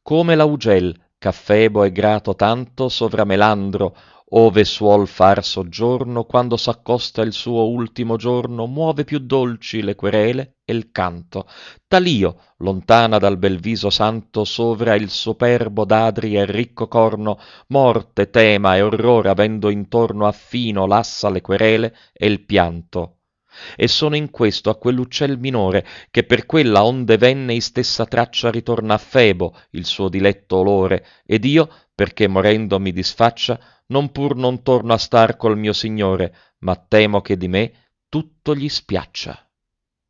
come l'augel, ch'affebo è grato tanto sovra Melandro, ove suol far soggiorno, quando s'accosta il suo ultimo giorno, muove più dolci le querele e il canto. Tal'io, lontana dal bel viso santo, sovra il superbo d'adri e ricco corno, morte, tema e orrore avendo intorno affino lassa le querele e il pianto. E sono in questo a quell'uccel minore, che per quella onde venne istessa traccia ritorna a Febo il suo diletto olore, ed io, perché morendo mi disfaccia, non pur non torno a star col mio signore, ma temo che di me tutto gli spiaccia.